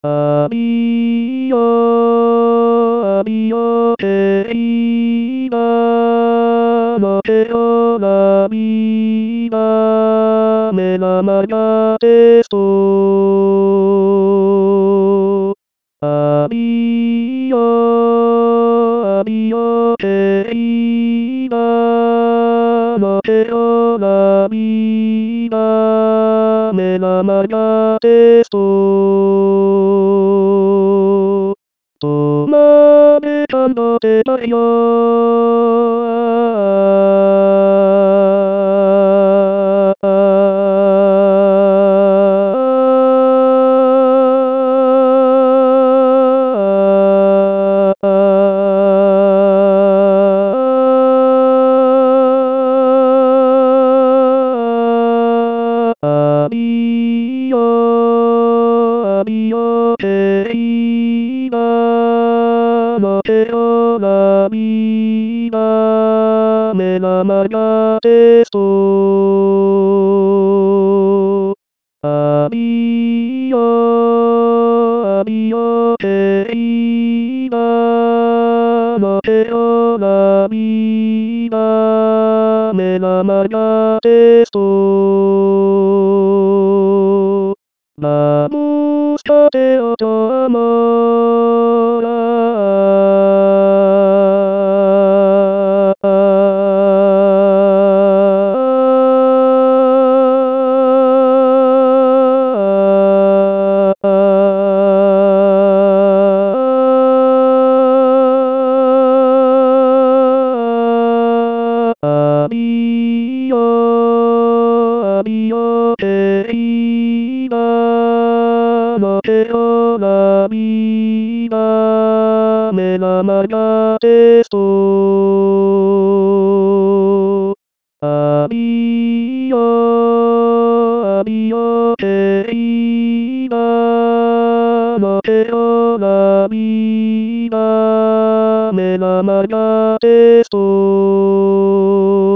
あびよあびよていばのてよらびばめなまやテストあびよあびよていばのてよらびばめなまやテスト止まれたのでだよあびよあびよていばのてよらびばめなまやテストあびよあびよていばのてよらびばめなまやテストまもしたてよともあびよあびよていばのてよらびばめなまやテストあびよあびよていばのてよらびばめなまやテスト